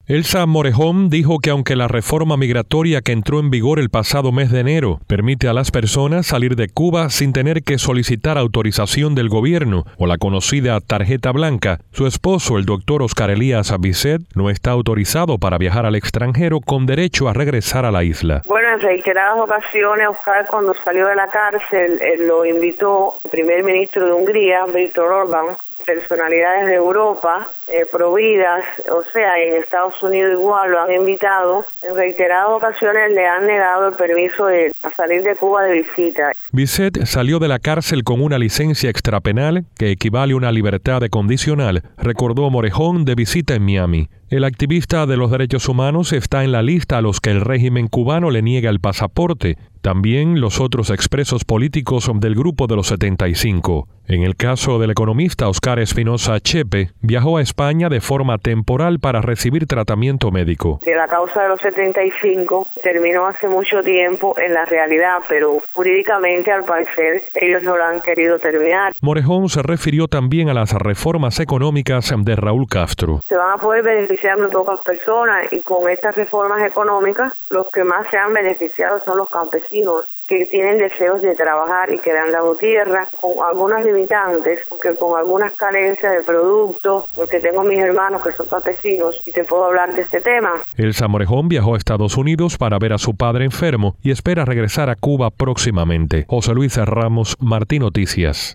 Elsa Morejón dijo que aunque la reforma migratoria que entró en vigor el pasado mes de enero permite a las personas salir de Cuba sin tener que solicitar autorización del gobierno o la conocida tarjeta blanca, su esposo, el doctor Oscar Elías Bisset, no está autorizado para viajar al extranjero con derecho a regresar a la isla. Bueno, en reiteradas ocasiones, Oscar, cuando salió de la cárcel, lo invitó el primer ministro de Hungría, Viktor Orbán, personalidades de Europa, providas, o sea, en Estados Unidos igual lo han invitado. En reiteradas ocasiones le han negado el permiso de salir de Cuba de visita. Bisset salió de la cárcel con una licencia extrapenal que equivale a una libertad condicional, recordó Morejón de visita en Miami. El activista de los derechos humanos está en la lista a los que el régimen cubano le niega el pasaporte. También los otros expresos políticos del Grupo de los 75. En el caso del economista Oscar Espinosa Chepe, viajó a España de forma temporal para recibir tratamiento médico. Que la causa de los 75 terminó hace mucho tiempo en la realidad, pero jurídicamente al parecer ellos no la han querido terminar. Morejón se refirió también a las reformas económicas de Raúl Castro. Se van a poder beneficiar muy pocas personas y con estas reformas económicas los que más se han beneficiado son los campesinos, que tienen deseos de trabajar y que le han dado tierra, con algunas limitantes, porque con algunas carencias de productos, porque tengo mis hermanos que son campesinos y te puedo hablar de este tema. Elsa Morejón viajó a Estados Unidos para ver a su padre enfermo y espera regresar a Cuba próximamente. José Luis Ramos, Martín Noticias.